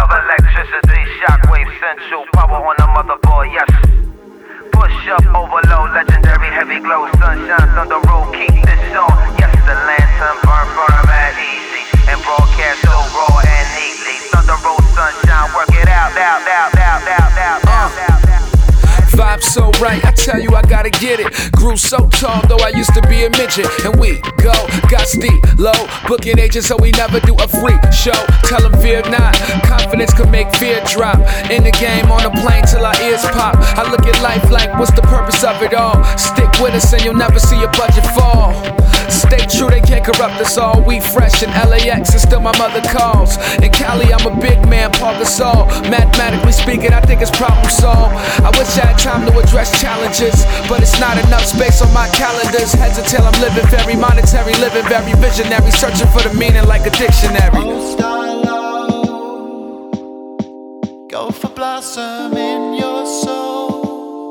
of electricity, shockwave central, power on the motherboard, yes. Push up, overload, legendary heavy glow, sunshine, thunder roll, keep this on. Yes, the lantern burn at easy, and broadcast so raw and neatly. Thunder roll, sunshine, work it out. Vibe so right, I tell you I gotta get it. Grew so tall, though I used to be a midget. And we go, got steep, low, booking agents, so we never do a free show. Tell them fear not, confidence can make fear drop. In the game, on the plane till our ears pop. I look at life like, what's the purpose of it all? Stick with us and you'll never see your budget fall. Stay true, they can't corrupt us all. We fresh in LAX and still my mother calls. In Cali, I'm a big man, Paul Gasol. Mathematically speaking, I think it's problem solved. I wish I had time to address challenges, but it's not enough space on my calendars. Heads until I'm living very monetary, living very visionary, searching for the meaning like a dictionary. Go for blossom in your soul.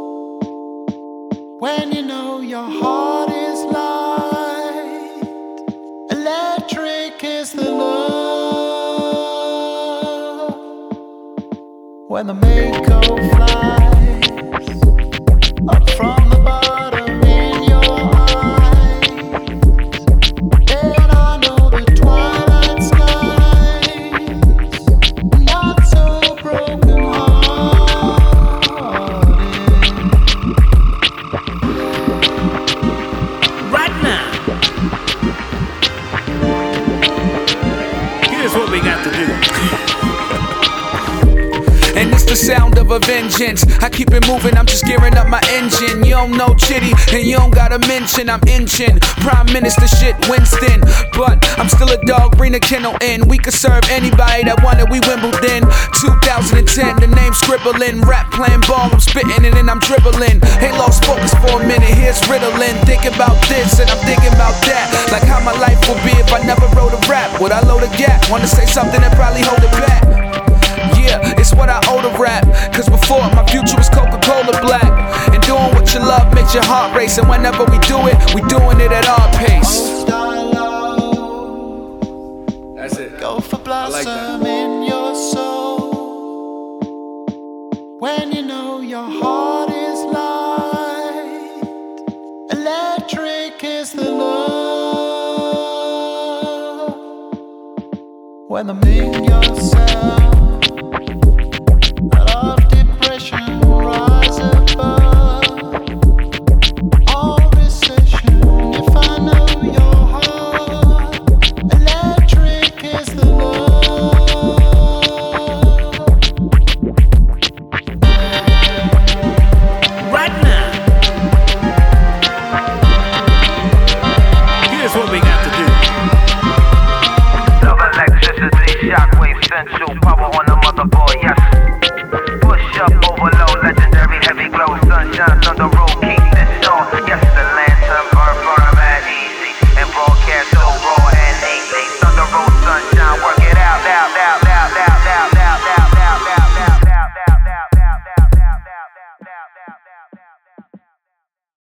When you know your heart is light, electric is the love. When the Mako flies up from the bottom in your eyes, then I know the twilight skies not so broken hearted. Right now, here's what we got to do. And it's the sound of a vengeance. I keep it moving, I'm just gearing up my engine. You don't know Chitty, and you don't gotta mention I'm inching Prime Minister shit, Winston. But I'm still a dog, bring the kennel in. We could serve anybody that wanted, we Wimbledon 2010, the name scribbling. Rap playing ball, I'm spitting and then I'm dribbling. Ain't lost focus for a minute, here's riddling. Thinking about this and I'm thinking about that. Like how my life would be if I never wrote a rap. Would I load a gap? Wanna say something and probably hold it back. Yeah, it's what I owe to rap. Cause before, my future was Coca-Cola black. And doing what you love makes your heart race. And whenever we do it, we doing it at our pace. That's it. Go for blossom like that. in your soul. When you know your heart is light, electric is the love. When the million sound